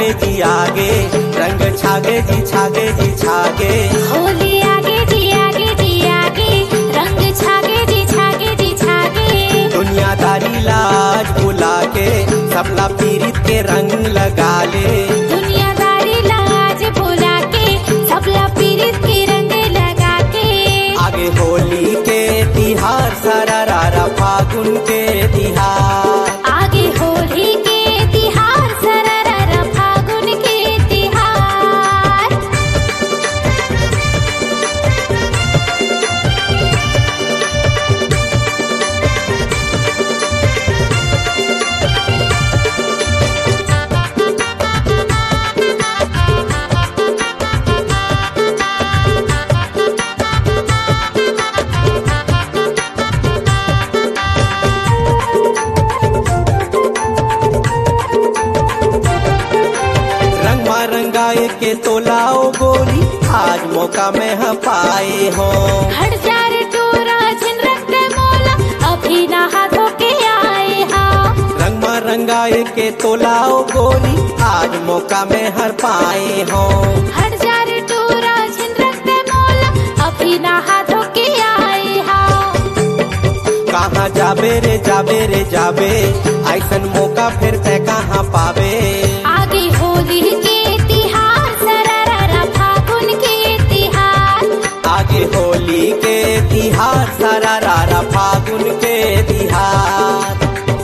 आगे जी आगे, रंग छागे जी छागे जी छागे। होली आगे जी आगे जी आगे, रंग छागे जी छागे जी छागे। दुनियादारी लाज भुला के सबला पीरित के रंग लगा ले। दुनियादारी लाज भुला के सबला पीरित के रंग लगा के। आगे होली के तिहार सारा रारा फागुन के तिहार। आगे होली के तिहार सरररा फागुन के तिहार। रंगाए के तोलाओ गोरी, आज मौका में हम पाए हो। हट जा रे टोरा जिन रखते मोला, अभी ना हाथों के आए हा। रंगाए के तोलाओ गोरी, आज मौका में हर पाए हो। हट जा रे टोरा जिन रखते मोला, अभी ना हाथों के आए हा। कहाँ जाबे रे जाबे रे जाबे, ऐसन मौका फिर ते कहाँ पावे। आगे होली के तिहार सरररा फागुन के तिहार। आगे होली के तिहार सारा रारा फागुन के तिहार।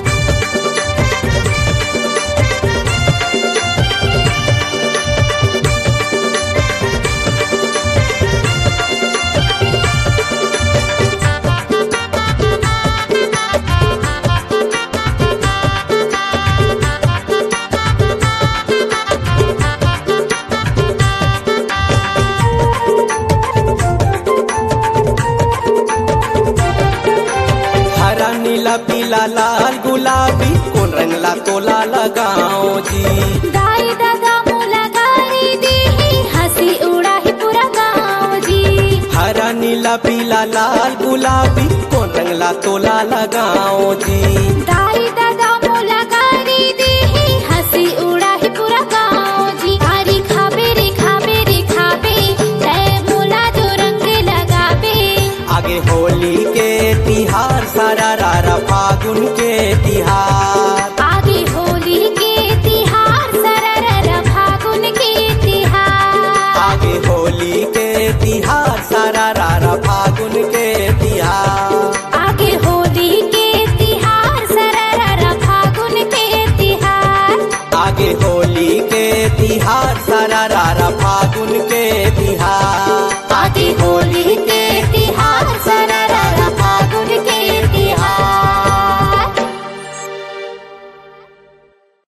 नीला पीला लाल गुलाबी, कौन रंग ला तोला लगाओ जी। दाई दादा मोला गाड़ी दी, हंसी उड़ा ही पूरा गाँव जी। हरा नीला पीला लाल गुलाबी, कौन रंग ला तोला लगाओ जी। दाई दादा मोला गाड़ी दी, हंसी उड़ा ही पूरा गाँव जी। हरी खाबे रे खाबे रे खाबे, जय मोला जो रंग लगाबे। आगे होली के तिहार सारा रारा फागुन के तिहार। आगे होली के तिहार सरररा फागुन के तिहार। आगे होली के तिहार सारा रारा फागुन के तिहार। आगे होली के तिहार सरररा फागुन के तिहार। आगे होली के तिहार सारा रारा फागुन के तिहार। आगे होली